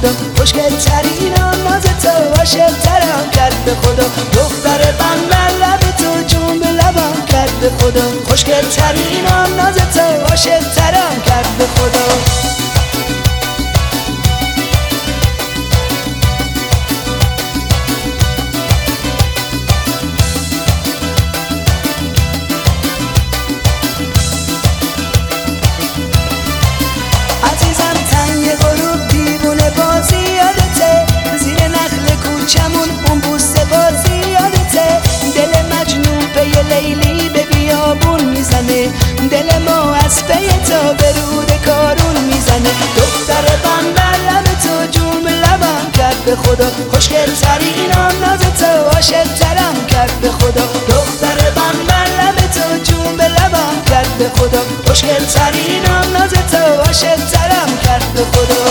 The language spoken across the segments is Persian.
خدا، خوشگل ترین ناز تو عاشق‌ترم کرد به خدا. دختر بندر لب تو جون به لبم کرد به خدا، خوشگل ترین ناز تو عاشق‌ترم کرد به خدا. عزیزم تنگ غروب دیوونه بازی یادته، زیر نخل کوچمون اون بوسه بازی یادته. دل مجنون پی لیلی به بیابون میزنه، دل ما از پی تو به رود کارون میزنه. دختر بندر لب تو جون به لبم کرد به خدا، خوشگل ترین ناز تو عاشق‌ترم کرد به خدا. دختر بندر لب تو جون به لبم کرد به خدا، خوشگل ترین ناز تو عاشق‌ترم کرد به خدا.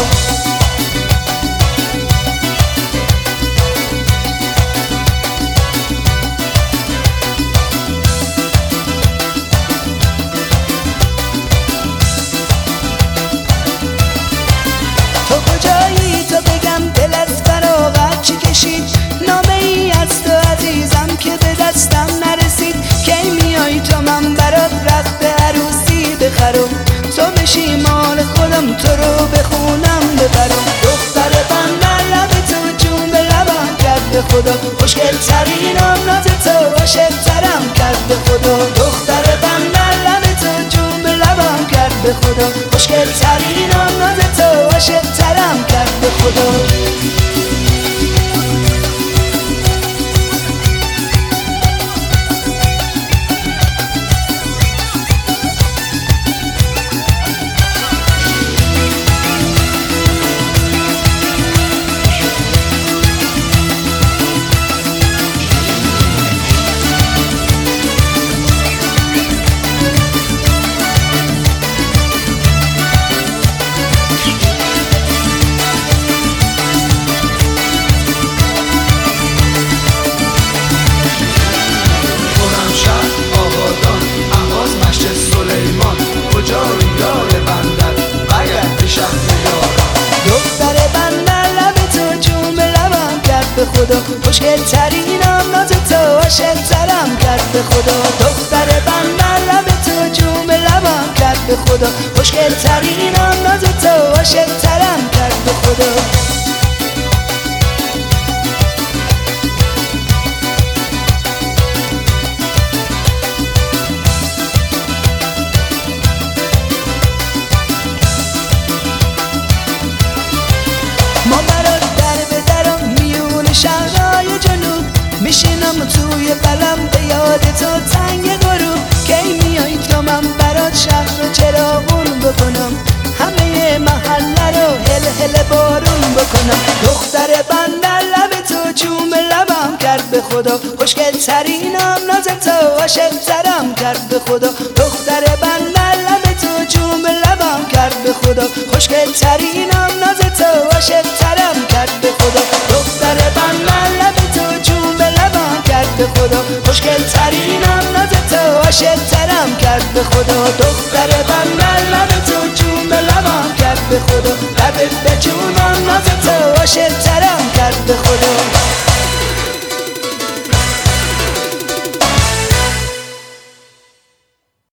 تو کجایی تو بگم دل از فراغت چی کشید، نامه ای از تو عزیزم که به دستم نرسید. کی میای تو من برات رخت عروسی بخرم، تو بشی مال خودم تو رو به خونم ببرم. دختر بندر لب تو جون به لبم کرد به خدا، خوشگل ترین ناز تو عاشق‌ترم کرد به خدا. دختر بندر لب تو جون به لبم کرد به خدا، خوشگل ترین ناز تو عاشق‌ترم کرد به خدا. دختر بندر لب تو جون به لبم کرد به خدا، خوشگل ترین ناز تو عاشق‌ترم کرد به خدا. دختر بندر لب تو جون به لبم کرد به خدا، خوشگل ترین ناز تو عاشق‌ترم کرد به خدا. ما برات در به درم میون شهرهای جنوب، میشینم توی قلم به یاد تو تنگ غروب. کی میای تو من برات شهر رو چراغون بکنم، همه محله رو هل هل بارون بکنم. دختر بندر لب تو جون به لبم کرد به خدا، خوشگل ترین ناز تو عاشق‌ترم کرد به خدا. دختر بندر لب تو جون به لبم کرد به خدا، خوشگل ترین ناز تو عاشق‌ترم کرد به خدا. دختر بندر لب تو جون به لبم کرد به خدا، خوشگل ترین ناز تو عاشق‌ترم کرد به خدا. دختر بندر لب تو جون به لبم کرد به خدا، لبت به جونم ناز تو عاشق‌ترم کرد به خدا.